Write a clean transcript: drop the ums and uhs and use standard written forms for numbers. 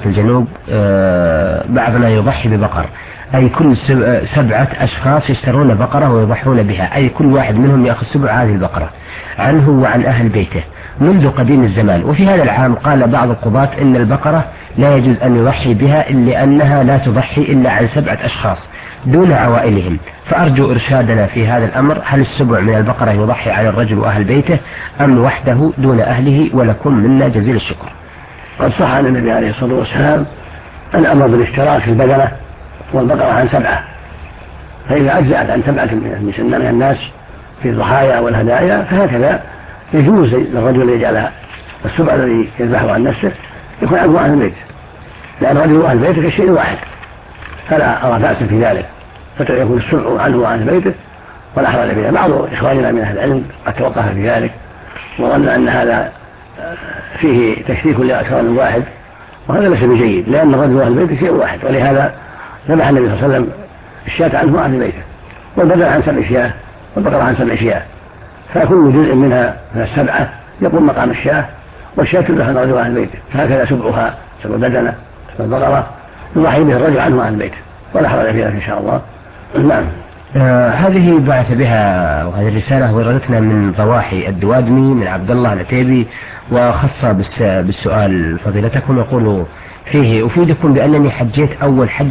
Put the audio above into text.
الجنوب بعضنا يضحي ببقر، أي كل 7 أشخاص يشترون بقرة ويضحون بها، أي كل واحد منهم يأخذ 7 هذه البقرة عنه وعن أهل بيته منذ قديم الزمان. وفي هذا العام قال بعض القضاة إن البقرة لا يجوز أن يضحي بها إلا أنها لا تضحي إلا عن 7 أشخاص دون عوائلهم، فأرجو إرشادنا في هذا الأمر، هل السبع من البقرة يضحي على الرجل وأهل بيته أم وحده دون أهله؟ ولكم منا جزيل الشكر. قد صح عن النبي عليه الصلاة والسلام الأمر بالاشتراك في البدنة والبقرة عن 7، فإذا أجزأت عن 7 من الناس في الضحايا والهدايا فهكذا يجوز للرجل أن يجعل السبع الذي يذبحه عن نفسه يكون عنه أهل البيت، لأن الرجل وأهل بيته كشيء واحد، فلا أرى بأسا في ذلك، فيكون السبع عنه وعن بيته ولا حرج فيها. بعض إخواننا من أهل العلم قد توقف في ذلك وظن أن هذا فيه تشريك لأكثر من واحد، وهذا ليس بجيد، لأن الرجل وأهل بيته شيء واحد، ولهذا ذبح النبي صلى الله عليه وسلم الشاة عنه وأهل بيته، والبدن عن 7 شياه والبقرة عن 7 شياه، فكل جزء منها من ال7 يقوم مقام الشاة، والشاة تذبح عن الرجل وأهل بيته، فهكذا سبعها 7 بدنة البقرة يضحي به الرجل عنه وأهل بيته ولا حرج في ذلك إن شاء الله. نعم. هذه بعث بها وهذه الرسالة وردتنا من ضواحي الدوادمي من عبد الله العتيبي، وخاصة بالسؤال فضيلتكم، يقول فيه: أفيدكم بأنني حجيت أول حج